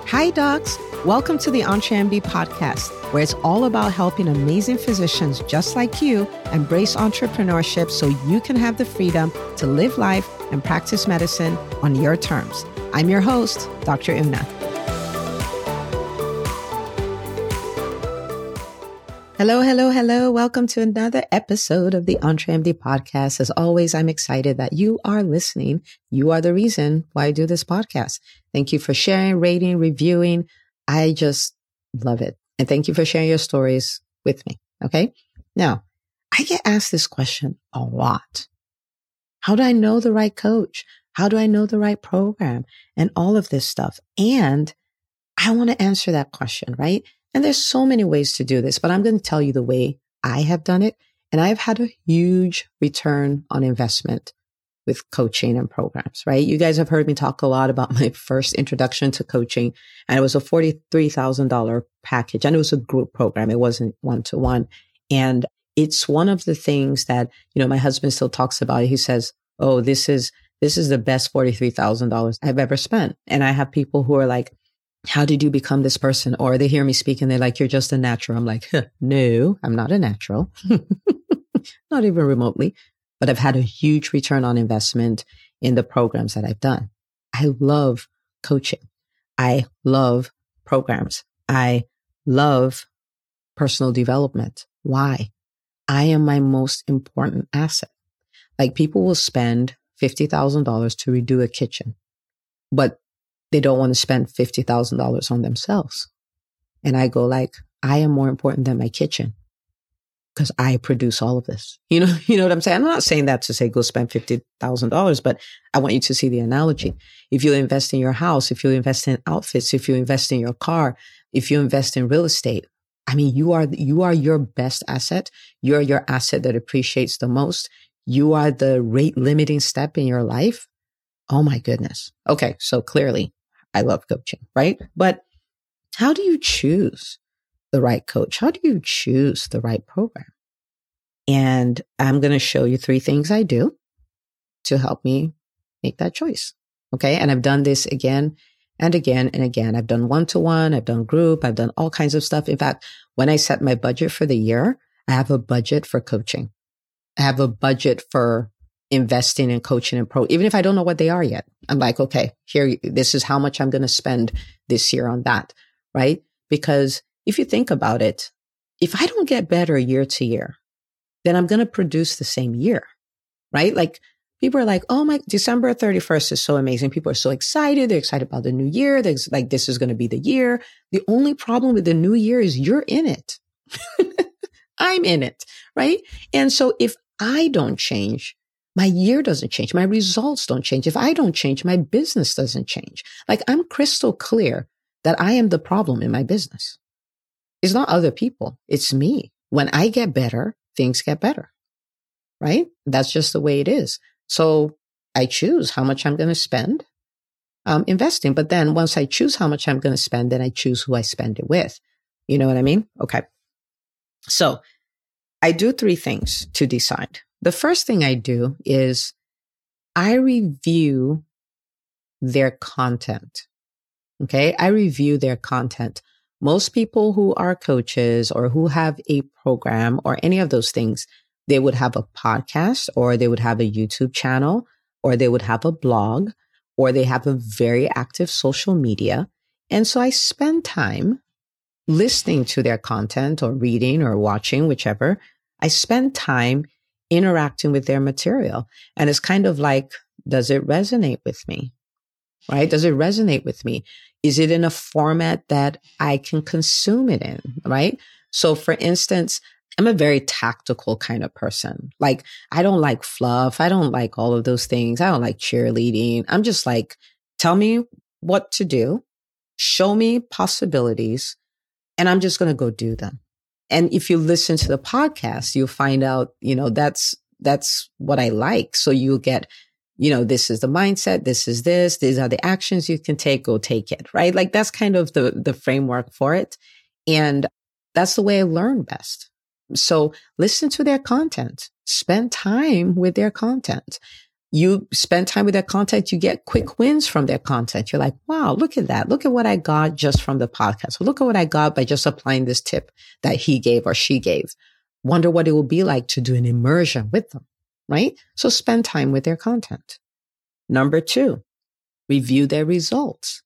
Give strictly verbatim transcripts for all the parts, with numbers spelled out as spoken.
Hi, docs. Welcome to the EntreMD podcast, where it's all about helping amazing physicians just like you embrace entrepreneurship so you can have the freedom to live life and practice medicine on your terms. I'm your host, Doctor Una. Hello, hello, hello. Welcome to another episode of the EntreMD podcast. As always, I'm excited that you are listening. You are the reason why I do this podcast. Thank you for sharing, rating, reviewing. I just love it. And thank you for sharing your stories with me. Okay. Now, I get asked this question a lot. How do I know the right coach? How do I know the right program? And all of this stuff. And I want to answer that question, right? And there's so many ways to do this, but I'm going to tell you the way I have done it. And I've had a huge return on investment with coaching and programs, right? You guys have heard me talk a lot about my first introduction to coaching, and it was a forty-three thousand dollars package, and it was a group program. It wasn't one-to-one. And it's one of the things that, you know, my husband still talks about. He says, oh, this is, this is the best forty-three thousand dollars I've ever spent. And I have people who are like, how did you become this person? Or they hear me speak and they're like, you're just a natural. I'm like, huh, no, I'm not a natural. Not even remotely. But I've had a huge return on investment in the programs that I've done. I love coaching. I love programs. I love personal development. Why? I am my most important asset. Like, people will spend fifty thousand dollars to redo a kitchen, but they don't want to spend fifty thousand dollars on themselves. And I go like, I am more important than my kitchen because I produce all of this. You know, you know what I'm saying? I'm not saying that to say go spend fifty thousand dollars, but I want you to see the analogy. If you invest in your house, if you invest in outfits, if you invest in your car, if you invest in real estate, I mean, you are, you are your best asset. You're your asset that appreciates the most. You are the rate limiting step in your life. Oh my goodness. Okay. So clearly, I love coaching, right? But how do you choose the right coach? How do you choose the right program? And I'm going to show you three things I do to help me make that choice. Okay. And I've done this again and again and again. I've done one-to-one, I've done group, I've done all kinds of stuff. In fact, when I set my budget for the year, I have a budget for coaching. I have a budget for investing in coaching and pro, even if I don't know what they are yet. I'm like, okay, here, this is how much I'm going to spend this year on that, right? Because if you think about it, if I don't get better year to year, then I'm going to produce the same year, right? Like, people are like, oh my, December thirty-first is so amazing. People are so excited. They're excited about the new year. They're like, this is going to be the year. The only problem with the new year is you're in it. I'm in it, right? And so if I don't change, my year doesn't change. My results don't change. If I don't change, my business doesn't change. Like, I'm crystal clear that I am the problem in my business. It's not other people. It's me. When I get better, things get better, right? That's just the way it is. So I choose how much I'm going to spend um, investing. But then once I choose how much I'm going to spend, then I choose who I spend it with. You know what I mean? Okay. So I do three things to decide. The first thing I do is I review their content. Okay. I review their content. Most people who are coaches or who have a program or any of those things, they would have a podcast, or they would have a YouTube channel, or they would have a blog, or they have a very active social media. And so I spend time listening to their content or reading or watching, whichever. I spend time interacting with their material. And it's kind of like, does it resonate with me? Right? Does it resonate with me? Is it in a format that I can consume it in? Right? So for instance, I'm a very tactical kind of person. Like, I don't like fluff. I don't like all of those things. I don't like cheerleading. I'm just like, tell me what to do, show me possibilities, and I'm just going to go do them. And if you listen to the podcast, you'll find out, you know, that's, that's what I like. So you'll get, you know, this is the mindset. This is this, these are the actions you can take, go take it, right? Like, that's kind of the, the framework for it. And that's the way I learn best. So listen to their content, spend time with their content. You spend time with their content, you get quick wins from their content. You're like, wow, look at that. Look at what I got just from the podcast. Look at what I got by just applying this tip that he gave or she gave. Wonder what it will be like to do an immersion with them, right? So spend time with their content. Number two, review their results.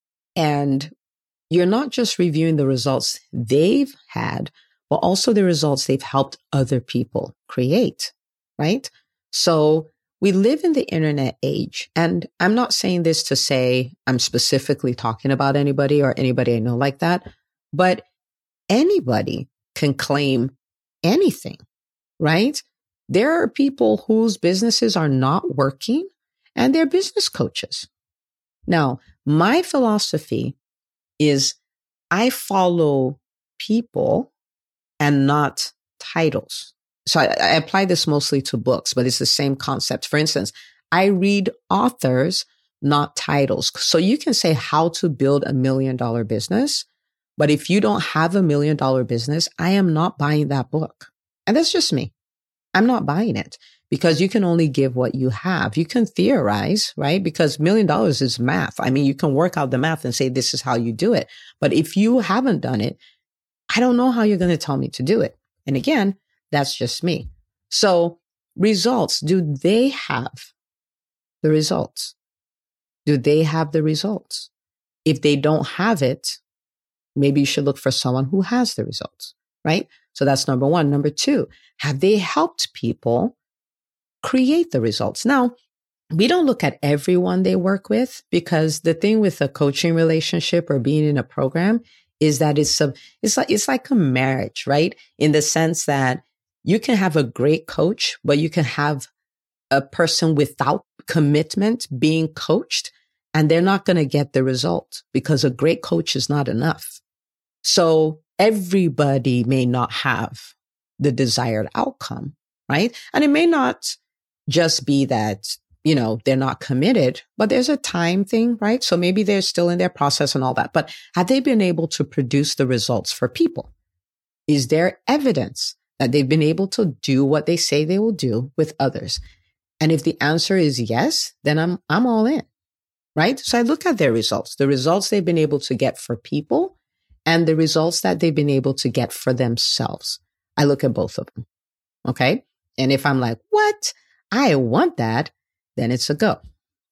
And you're not just reviewing the results they've had, but also the results they've helped other people create, right? So we live in the internet age, and I'm not saying this to say I'm specifically talking about anybody or anybody I know like that, but anybody can claim anything, right? There are people whose businesses are not working and they're business coaches. Now, my philosophy is I follow people and not titles. So I, I apply this mostly to books, but it's the same concept. For instance, I read authors, not titles. So you can say how to build a million dollar business, but if you don't have a million dollar business, I am not buying that book. And that's just me. I'm not buying it because you can only give what you have. You can theorize, right? Because million dollars is math. I mean, you can work out the math and say, this is how you do it. But if you haven't done it, I don't know how you're going to tell me to do it. And again, that's just me. So results, do they have the results? Do they have the results? If they don't have it, maybe you should look for someone who has the results, right? So that's number one. Number two, have they helped people create the results? Now, we don't look at everyone they work with because the thing with a coaching relationship or being in a program is that it's a, it's like, it's like a marriage, right? In the sense that you can have a great coach, but you can have a person without commitment being coached and they're not going to get the result because a great coach is not enough. So everybody may not have the desired outcome, right? And it may not just be that, you know, they're not committed, but there's a time thing, right? So maybe they're still in their process and all that, but have they been able to produce the results for people? Is there evidence that they've been able to do what they say they will do with others? And if the answer is yes, then I'm, I'm all in, right? So I look at their results, the results they've been able to get for people and the results that they've been able to get for themselves. I look at both of them. Okay. And if I'm like, what? I want that, then it's a go.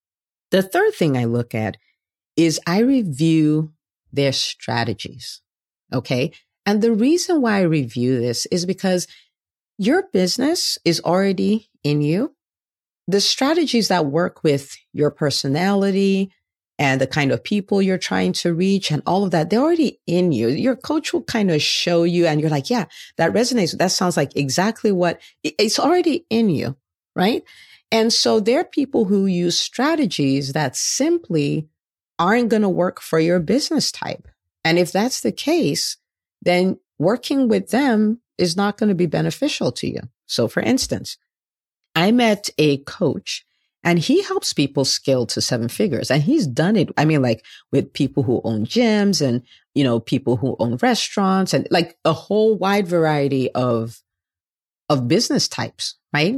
The third thing I look at is I review their strategies. Okay. And the reason why I review this is because your business is already in you. The strategies that work with your personality and the kind of people you're trying to reach and all of that, they're already in you. Your coach will kind of show you and you're like, yeah, that resonates. That sounds like exactly what it's already in you, right? And so there are people who use strategies that simply aren't going to work for your business type. And if that's the case, then working with them is not going to be beneficial to you. So for instance, I met a coach and he helps people scale to seven figures. And he's done it, I mean, like with people who own gyms and, you know, people who own restaurants and like a whole wide variety of, of business types, right?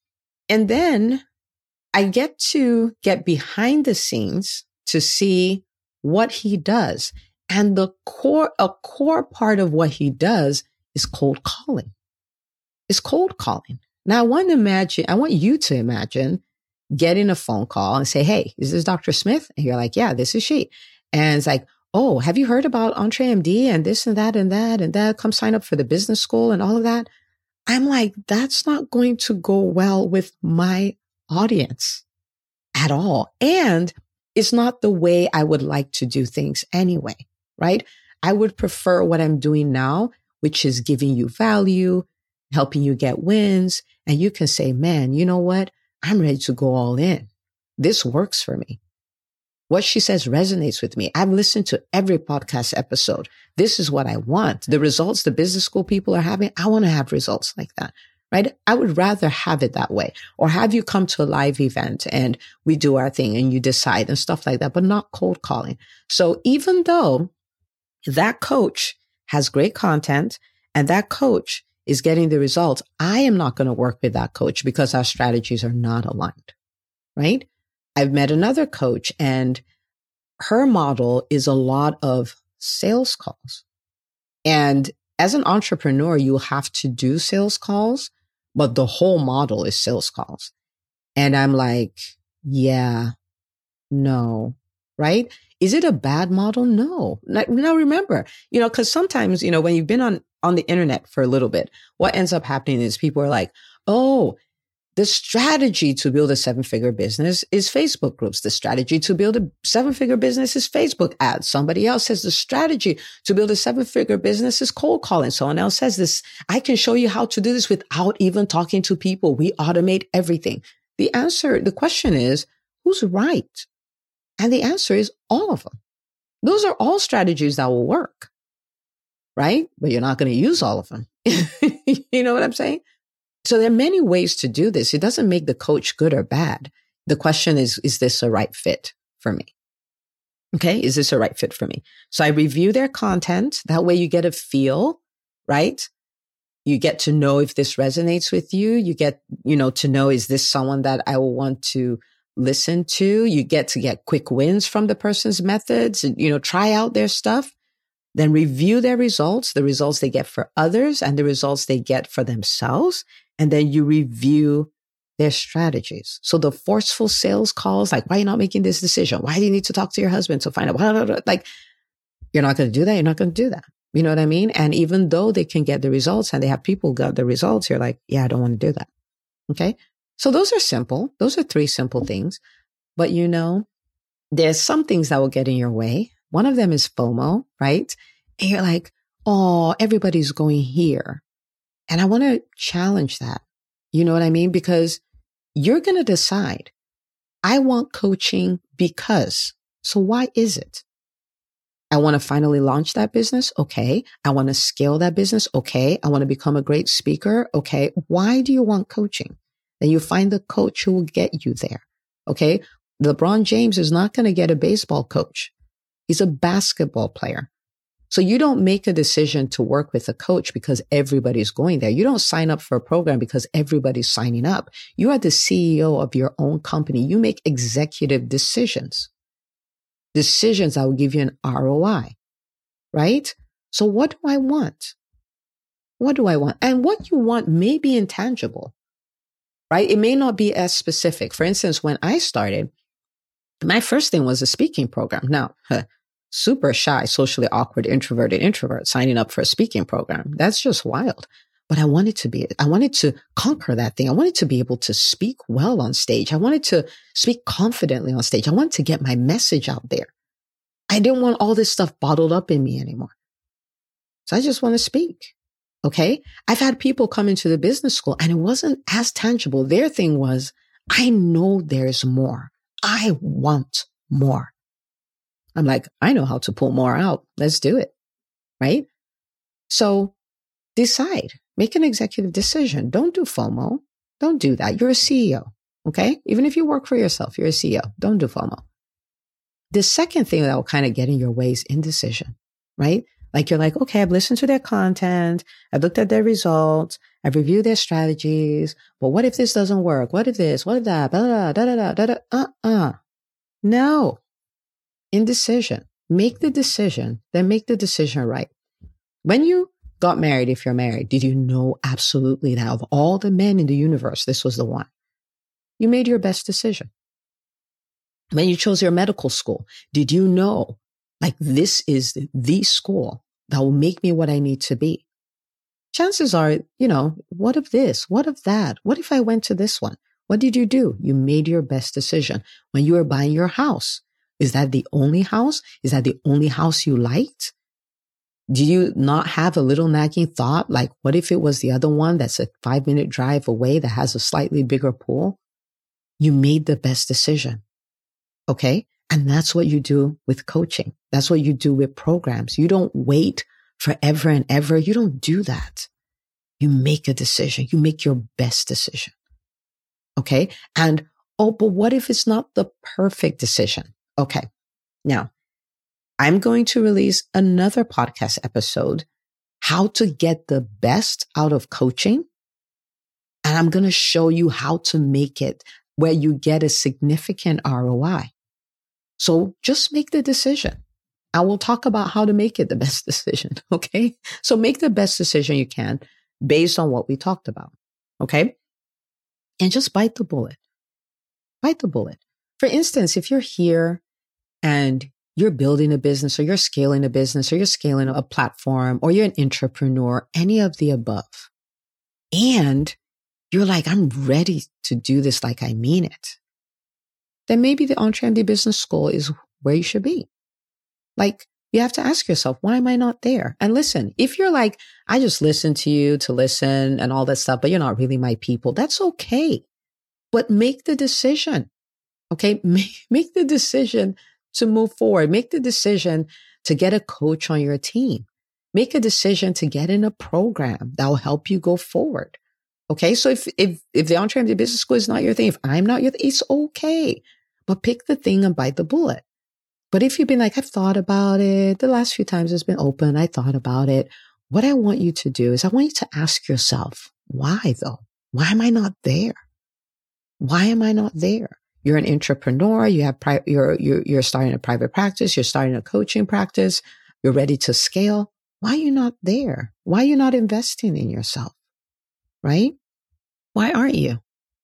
And then I get to get behind the scenes to see what he does. And the core, a core part of what he does is cold calling. It's cold calling. Now I want to imagine, I want you to imagine getting a phone call and say, hey, is this Doctor Smith? And you're like, yeah, this is she. And it's like, oh, have you heard about EntreMD and this and that and that and that? Come sign up for the business school and all of that. I'm like, that's not going to go well with my audience at all. And it's not the way I would like to do things anyway, right? I would prefer what I'm doing now, which is giving you value, helping you get wins. And you can say, man, you know what? I'm ready to go all in. This works for me. What she says resonates with me. I've listened to every podcast episode. This is what I want. The results the business school people are having, I want to have results like that, right? I would rather have it that way or have you come to a live event and we do our thing and you decide and stuff like that, but not cold calling. So even though that coach has great content and that coach is getting the results, I am not going to work with that coach because our strategies are not aligned. right? I've met another coach and her model is a lot of sales calls. And as an entrepreneur, you have to do sales calls, but the whole model is sales calls. And I'm like, yeah, no, right? Is it a bad model? No. Now remember, you know, because sometimes, you know, when you've been on, on the internet for a little bit, what ends up happening is people are like, oh, the strategy to build a seven-figure business is Facebook groups. The strategy to build a seven-figure business is Facebook ads. Somebody else says the strategy to build a seven-figure business is cold calling. Someone else says this. I can show you how to do this without even talking to people. We automate everything. The answer, the question is, who's right? And the answer is all of them. Those are all strategies that will work, right? But you're not going to use all of them. You know what I'm saying? So there are many ways to do this. It doesn't make the coach good or bad. The question is, is this a right fit for me? Okay. Is this a right fit for me? So I review their content. That way you get a feel, right? You get to know if this resonates with you. You get, you know, to know, is this someone that I will want to listen to? You get to get quick wins from the person's methods and, you know, try out their stuff. Then review their results, the results they get for others and the results they get for themselves. And then you review their strategies. So the forceful sales calls, like, why are you not making this decision? Why do you need to talk to your husband to find out? Blah, blah, blah. Like, you're not going to do that. You're not going to do that. You know what I mean? And even though they can get the results and they have people got the results, you're like, yeah, I don't want to do that. Okay. So those are simple. Those are three simple things. But you know, there's some things that will get in your way. One of them is FOMO, right? And you're like, oh, everybody's going here. And I want to challenge that. You know what I mean? Because you're going to decide, I want coaching because. So why is it? I want to finally launch that business. Okay. I want to scale that business. Okay. I want to become a great speaker. Okay. Why do you want coaching? Then you find the coach who will get you there. Okay. LeBron James is not going to get a baseball coach. He's a basketball player. So you don't make a decision to work with a coach because everybody's going there. You don't sign up for a program because everybody's signing up. You are the C E O of your own company. You make executive decisions, decisions that will give you an R O I, right? So what do I want? What do I want? And what you want may be intangible, right? It may not be as specific. For instance, when I started, my first thing was a speaking program. Now, huh, super shy, socially awkward, introverted introvert signing up for a speaking program. That's just wild. But I wanted to be, I wanted to conquer that thing. I wanted to be able to speak well on stage. I wanted to speak confidently on stage. I wanted to get my message out there. I didn't want all this stuff bottled up in me anymore. So I just want to speak. Okay. I've had people come into the business school and it wasn't as tangible. Their thing was, I know there's more. I want more. I'm like, I know how to pull more out. Let's do it. Right? So decide, make an executive decision. Don't do FOMO. Don't do that. You're a C E O. Okay. Even if you work for yourself, you're a C E O. Don't do FOMO. The second thing that will kind of get in your way is indecision, right? Like you're like, okay, I've listened to their content. I've looked at their results. I've reviewed their strategies. But what if this doesn't work? What if this? What if that? Blah, blah, blah, blah, blah, blah, blah. Uh-uh. No. Indecision. Make the decision, then make the decision right. When you got married, if you're married, did you know absolutely that of all the men in the universe, this was the one? You made your best decision. When you chose your medical school, did you know, like, this is the school that will make me what I need to be? Chances are, you know, what of this? What of that? What if I went to this one? What did you do? You made your best decision. When you were buying your house, is that the only house? Is that the only house you liked? Do you not have a little nagging thought? Like, what if it was the other one that's a five minute drive away that has a slightly bigger pool? You made the best decision. Okay. And that's what you do with coaching. That's what you do with programs. You don't wait forever and ever. You don't do that. You make a decision. You make your best decision. Okay. And, oh, but what if it's not the perfect decision? Okay. Now, I'm going to release another podcast episode, how to get the best out of coaching. And I'm going to show you how to make it where you get a significant R O I. So just make the decision. I will talk about how to make it the best decision. Okay. So make the best decision you can based on what we talked about. Okay. And just bite the bullet. Bite the bullet. For instance, if you're here and you're building a business or you're scaling a business or you're scaling a platform or you're an entrepreneur, any of the above, and you're like, I'm ready to do this like I mean it, then maybe the EntreMD Business School is where you should be. Like, you have to ask yourself, why am I not there? And listen, if you're like, I just listen to you to listen and all that stuff, but you're not really my people, that's okay. But make the decision. Okay. Make, make the decision to move forward. Make the decision to get a coach on your team. Make a decision to get in a program that will help you go forward. Okay. So if, if, if the EntreMD Business School is not your thing, if I'm not your thing, it's okay. But pick the thing and bite the bullet. But if you've been like, I've thought about it, the last few times it's been open, I thought about it. What I want you to do is I want you to ask yourself, why though? Why am I not there? Why am I not there? You're an entrepreneur. You have, pri- you're, you're, you're starting a private practice. You're starting a coaching practice. You're ready to scale. Why are you not there? Why are you not investing in yourself? Right? Why aren't you?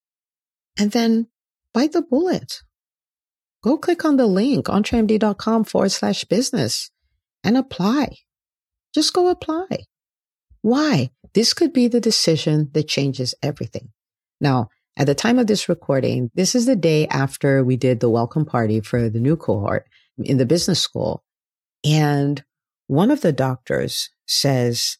And then bite the bullet. Go click on the link, entremd.com forward slash business and apply. Just go apply. Why? This could be the decision that changes everything. Now, at the time of this recording, this is the day after we did the welcome party for the new cohort in the business school. And one of the doctors says,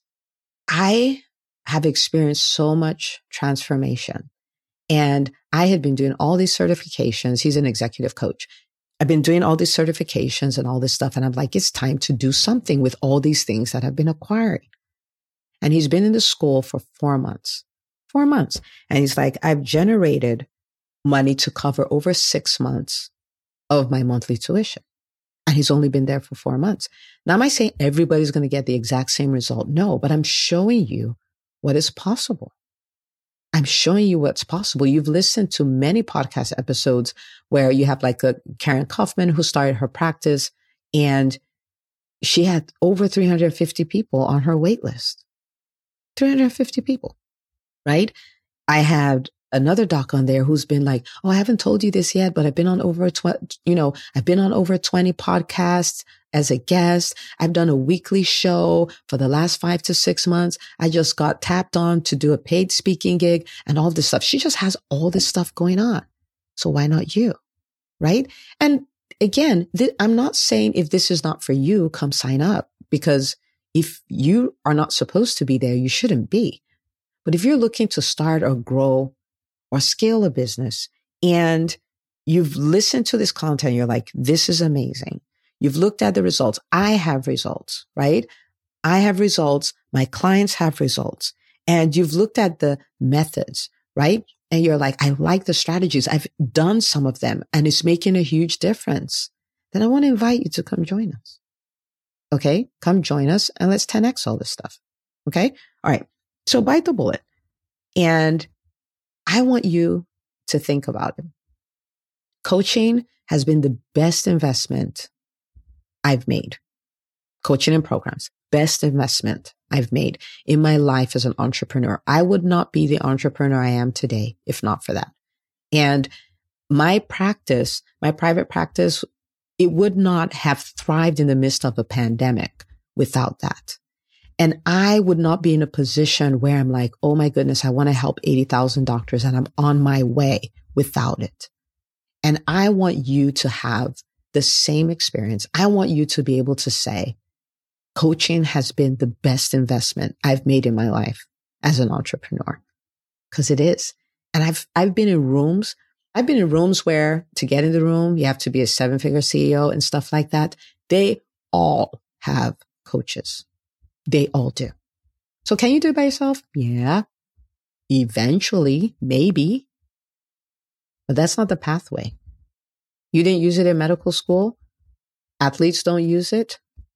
I have experienced so much transformation. And I had been doing all these certifications. He's an executive coach. I've been doing all these certifications and all this stuff. And I'm like, it's time to do something with all these things that I've been acquiring. And he's been in the school for four months, four months. And he's like, I've generated money to cover over six months of my monthly tuition. And he's only been there for four months. Now, am I saying everybody's going to get the exact same result? No, but I'm showing you what is possible. I'm showing you what's possible. You've listened to many podcast episodes where you have like a Karen Kaufman who started her practice and she had over three hundred fifty people on her wait list. three hundred fifty people, right? I had another doc on there who's been like, oh, I haven't told you this yet, but I've been on over, tw- you know, I've been on over twenty podcasts as a guest. I've done a weekly show for the last five to six months. I just got tapped on to do a paid speaking gig and all this stuff. She just has all this stuff going on. So why not you? Right? And again, th- I'm not saying if this is not for you, come sign up, because if you are not supposed to be there, you shouldn't be. But if you're looking to start or grow or scale a business and you've listened to this content, you're like, this is amazing. You've looked at the results. I have results, right? I have results. My clients have results. And you've looked at the methods, right? And you're like, I like the strategies. I've done some of them and it's making a huge difference. Then I want to invite you to come join us. Okay. Come join us and let's ten X all this stuff. Okay. All right. So bite the bullet. And I want you to think about it. Coaching has been the best investment I've made. Coaching and programs, best investment I've made in my life as an entrepreneur. I would not be the entrepreneur I am today if not for that. And my practice, my private practice, it would not have thrived in the midst of a pandemic without that. And I would not be in a position where I'm like, oh my goodness, I want to help eighty thousand doctors and I'm on my way without it. And I want you to have the same experience. I want you to be able to say, coaching has been the best investment I've made in my life as an entrepreneur. Because it is. And I've, I've been in rooms, I've been in rooms where to get in the room, you have to be a seven figure C E O and stuff like that. They all have coaches. They all do. So can you do it by yourself? Yeah. Eventually, maybe. But that's not the pathway. You didn't use it in medical school. Athletes don't use it.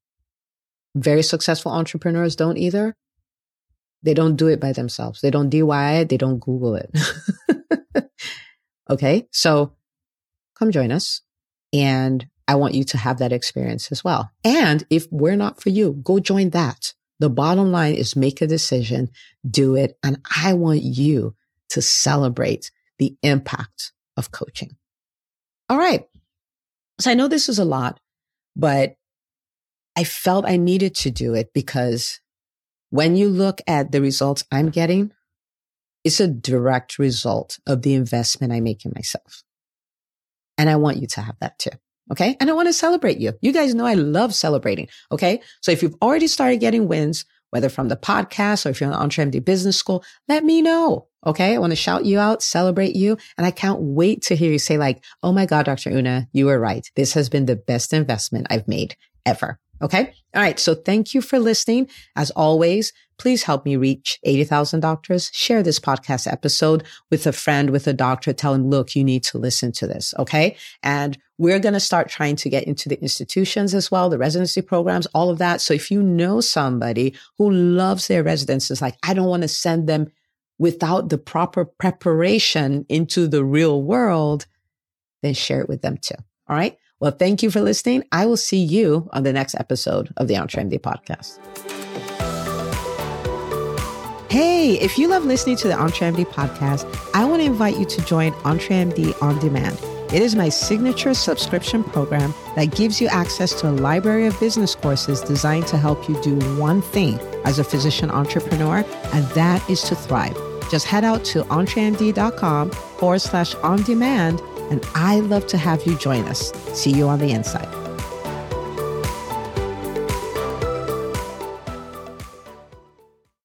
Very successful entrepreneurs don't either. They don't do it by themselves. They don't D I Y it. They don't Google it. Okay. So come join us. And I want you to have that experience as well. And if we're not for you, go join that. The bottom line is make a decision, do it. And I want you to celebrate the impact of coaching. All right. So I know this is a lot, but I felt I needed to do it because when you look at the results I'm getting, it's a direct result of the investment I make in myself. And I want you to have that too. Okay. And I want to celebrate you. You guys know I love celebrating. Okay. So if you've already started getting wins, whether from the podcast or if you're in the EntreMD Business School, let me know. Okay. I want to shout you out, celebrate you. And I can't wait to hear you say like, oh my God, Doctor Una, you were right. This has been the best investment I've made ever. Okay. All right. So thank you for listening. As always, please help me reach eighty thousand doctors. Share this podcast episode with a friend, with a doctor. Tell them, look, you need to listen to this. Okay. And we're going to start trying to get into the institutions as well, the residency programs, all of that. So if you know somebody who loves their residents, is like, I don't want to send them without the proper preparation into the real world, then share it with them too. All right. Well, thank you for listening. I will see you on the next episode of the EntreMD podcast. Hey, if you love listening to the EntreMD podcast, I want to invite you to join EntreMD On Demand. It is my signature subscription program that gives you access to a library of business courses designed to help you do one thing as a physician entrepreneur, and that is to thrive. Just head out to entremd.com forward slash on demand, and I'd love to have you join us. See you on the inside.